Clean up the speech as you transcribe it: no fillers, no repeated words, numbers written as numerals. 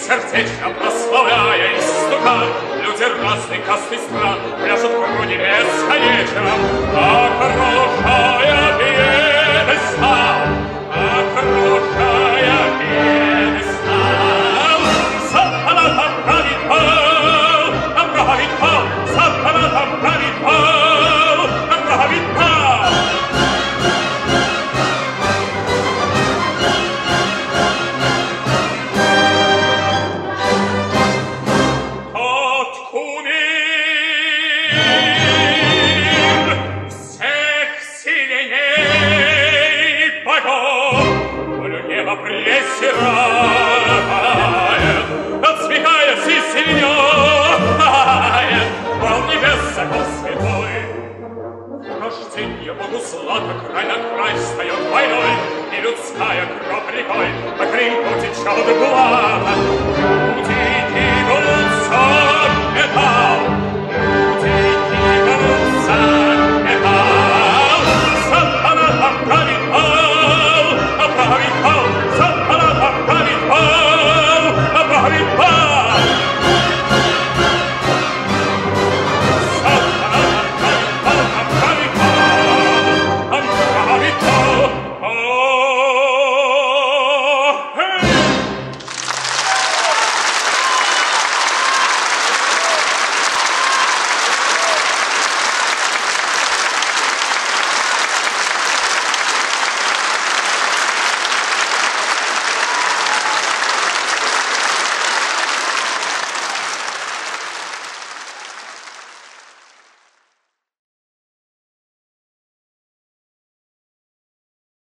сердечно прославляя истукан, люди разных каст и стран пляшут в кругу небесной вечером, окружая пьедестал, окружая пьедестал. Сатана там правит пол, там правит пол, сатана там правит пол, там правит пол. Пресирает, отсмехаясь и сильнее, пол небес закон святой. Рожденье Богу сладко, край на край встает войной, и людская кровь рекой по кринку течет блата.